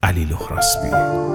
علی لخراسبی.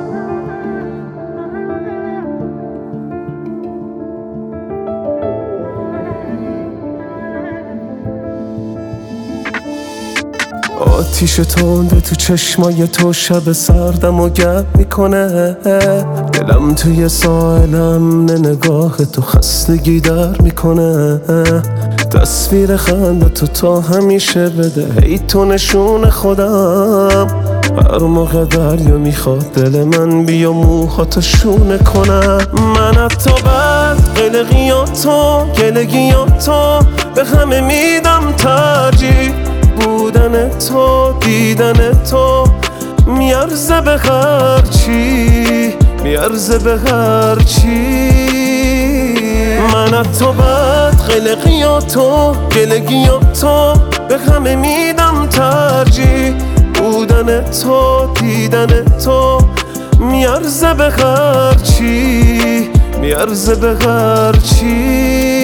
آتیش تنده تو چشمای تو شب سردم و گرم میکنه، دلم توی ساحل امن نگاه تو خستگی در میکنه. تصویر خنده تو تا همیشه بده، هی تو نشون خودم. هر موقع دریا میخواد دل من بیا موهاتو شونه کنم. من حتی بعد قلقیاتو گلگیاتو به همه میدم ترجیح. بودن تو دیدن تو میارزه به هرچی، میارزه به هرچی. من حتی بعد قلقیاتو گلگیاتو به همه میدم ترجیح. بودن تو دیدن تو میارزه به هرچی، میارزه به هرچی.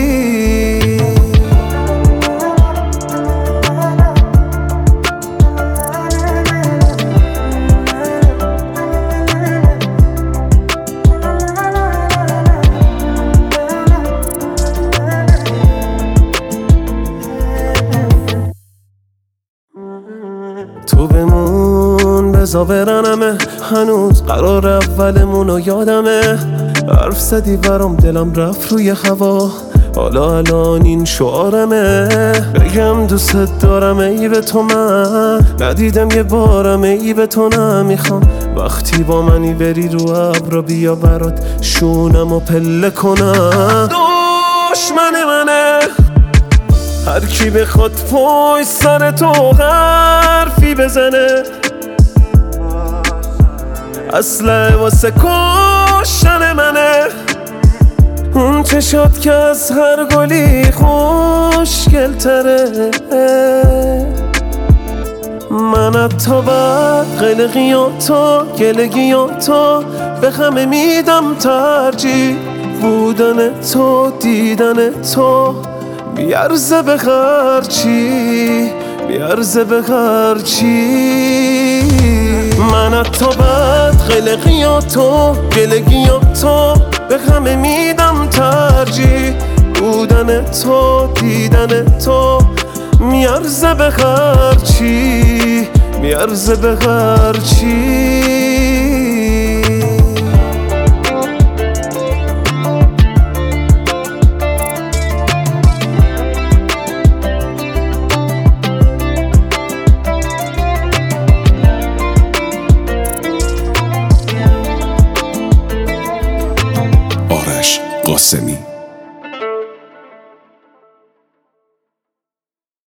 تو بمون بزا برنمه، هنوز قرار اولمونو یادمه. حرف زدی برام دلم رفت روی هوا، حالا الان این شعارمه. بگم دوست دارم ای به تو من ندیدم یه بارم، ای به تو نمیخوام. وقتی با منی بری رو ابرا بیا برات شونم و پله کنم. دشمن منه هر کی بخواد پای سر تو حرفی بزنه، اصله واسه کشتن منه. اون چشات که از هر گلی خوشگل تره. من حتی بعد قلقیاتو گلگیاتو به همه میدم ترجیح. بودن تو دیدن تو میارزه به هرچی، میارزه به هرچی. من حتی بعد قلقیاتو گلگیاتو به همه میدم ترجیح. بودن تو دیدن تو میارزه به هرچی، میارزه به هرچی. آرش قاسمی.